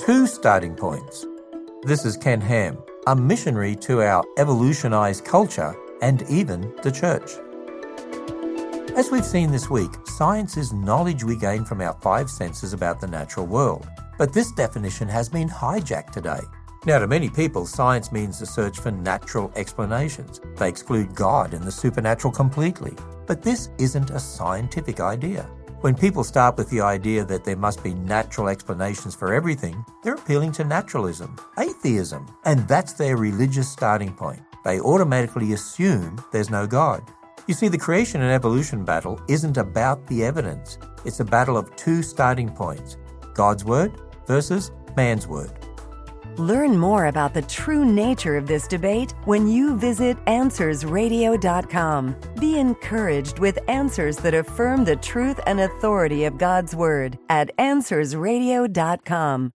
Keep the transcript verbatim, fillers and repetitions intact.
two starting points. This is Ken Ham, a missionary to our evolutionized culture and even the church. As we've seen this week, science is knowledge we gain from our five senses about the natural world. But this definition has been hijacked today. Now, to many people, science means the search for natural explanations. They exclude God and the supernatural completely. But this isn't a scientific idea. When people start with the idea that there must be natural explanations for everything, they're appealing to naturalism, atheism, and that's their religious starting point. They automatically assume there's no God. You see, the creation and evolution battle isn't about the evidence. It's a battle of two starting points: God's word versus man's word. Learn more about the true nature of this debate when you visit answers radio dot com. Be encouraged with answers that affirm the truth and authority of God's Word at answers radio dot com.